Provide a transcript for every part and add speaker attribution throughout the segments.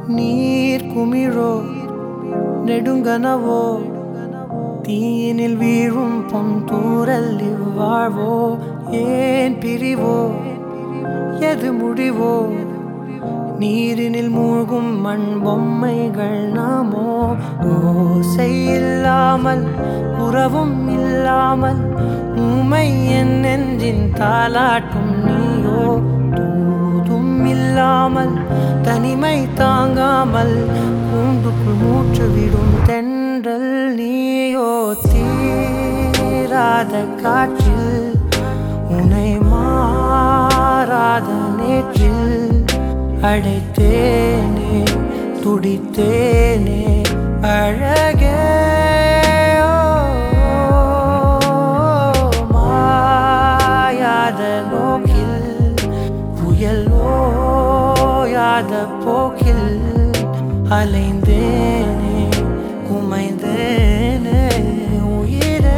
Speaker 1: நீர் குமிழோ நெடுங்கனவோ தீயினில் வீழும் பொன் தூரல் இவ்வாழ்வோ ஏன் பிரிவோ எது முடிவோ நீரினில் மூழ்கும் மண் பொம்மைகள் நாமோ ஓசை இல்லாமல் உறவும் இல்லாமல் ஊமை என் நெஞ்சின் தாலாட்டும் நீயோ தூதும் இல்லாமல் தனிமை தாங்காமல் கூண்டுக்குள் மூச்சு விடும் தென்றல் நீயோ தீராத காற்றில் உனை மாறாத நேற்றில் அழைத்தேனே துடித்தேனே அழகே மாயாத நோக்கில் புயல் ஓயாத போக்கில் அலைந்தேனே குமைந்தேனே உயிரே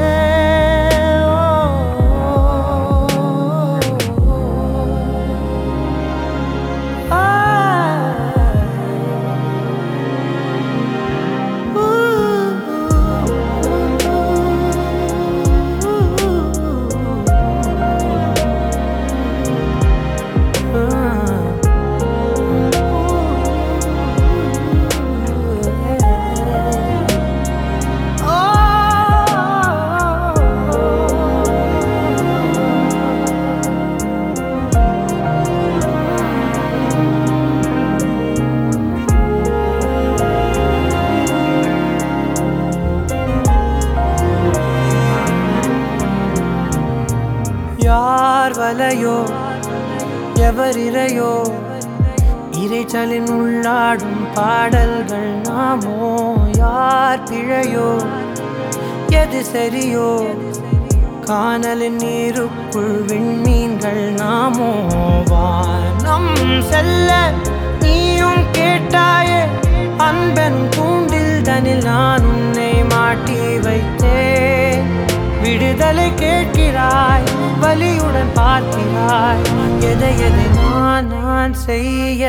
Speaker 1: யார் வலையோ எவரிரையோ இறைச்சலின் உள்ளாடும் பாடல்கள் நாமோ யார் பிழையோ எது சரியோ கானலின் நீருக்குள் விண்மீன்கள் நாமோ வானம் செல்ல நீயும் கேட்டாயே அன்பென் கூண்டில் தனில் நான் உன்னை மாட்டி வைத்தேன் விடுதலை கேட்கிறாய் வலியுடன் பார்க்கிறாய் எதை எதை நான் செய்ய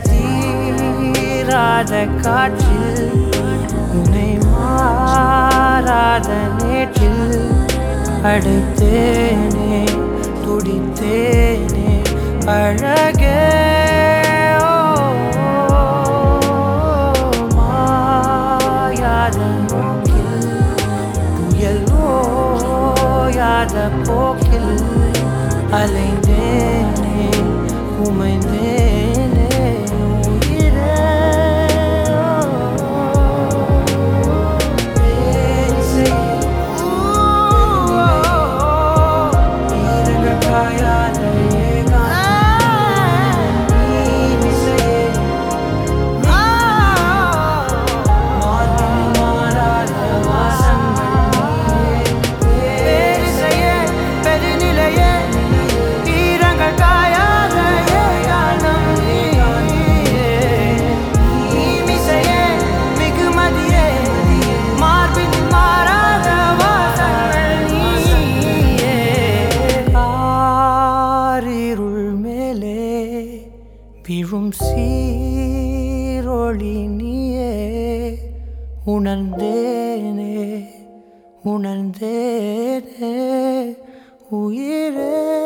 Speaker 1: தீராத காற்றில் உன்னை மாறாத நேற்றில் அழைத்தேனே துடித்தேனே அழகே மாயாத நோக்கில் புயல் ஓயாத போக்கில் அலைந்தேனே உமைந்தேனே உயிரே விழும் சீரொளி நீயே உணர்ந்தேனே உணர்ந்தேனே உயிரே